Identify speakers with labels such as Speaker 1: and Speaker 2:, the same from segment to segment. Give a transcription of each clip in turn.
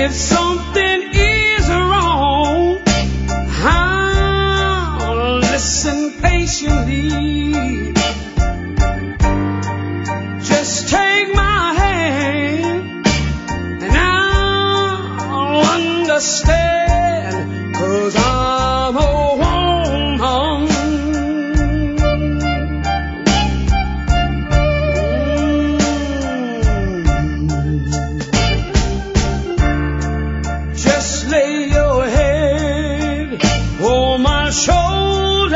Speaker 1: If something is wrong, I'll listen patiently. Just take my hand and I'll understand, 'cause I'm a woman. Just lay your head on my shoulder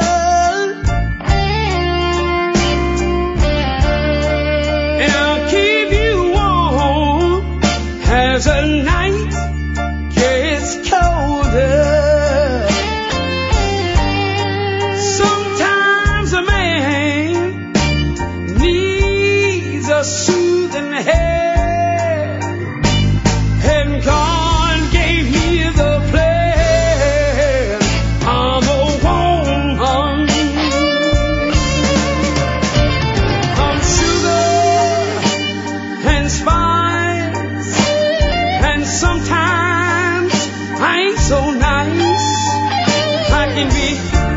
Speaker 1: and I'll keep you warm as the night gets colder. Sometimes a man needs a soothing hand, and God gave me the plan. I'm a woman. I'm sugar and spice, and sometimes I ain't so nice. I can be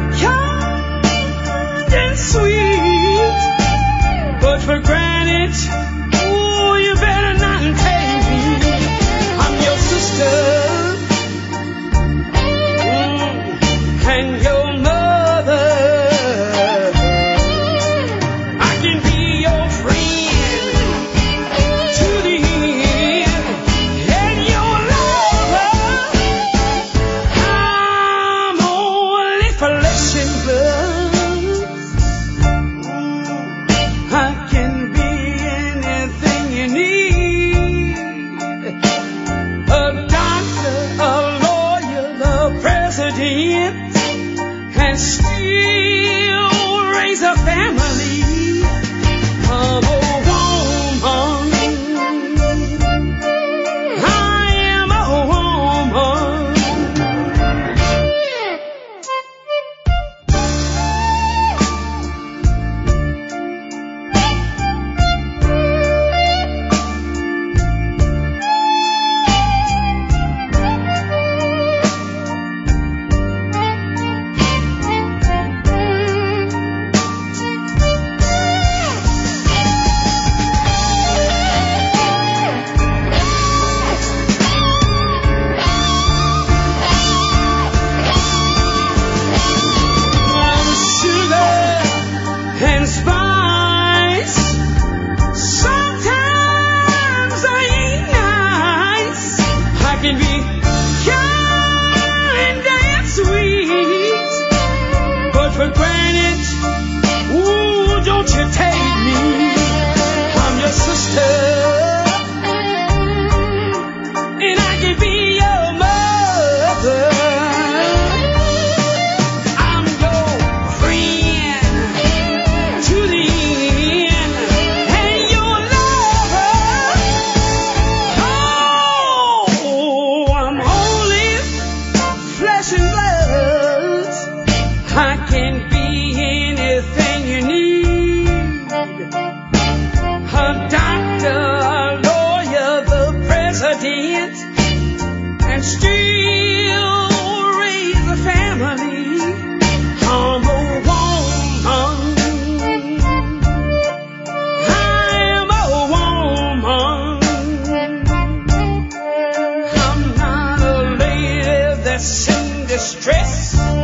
Speaker 1: kind and sweet, but for granted, oh, you better not take me. I'm your sister, and your mother. I can be your friend to the end, and your lover. I'm only flesh and blood. I can be anything you need. A doctor, a lawyer, the president, and still raise a family. I'm a woman. I am a woman. I'm sugar and spice. Sometimes I ain't nice. I can be kind and sweet, but for granted, ooh, don't you take me. I'm your sister, and I can be your mother. I'm your friend to the end, and your lover. Oh, I'm only flesh and blood. I can be anything you need. A doctor, a lawyer, the president, and still raise a family. I'm a woman. I am a woman. I'm not a lady that's in distress.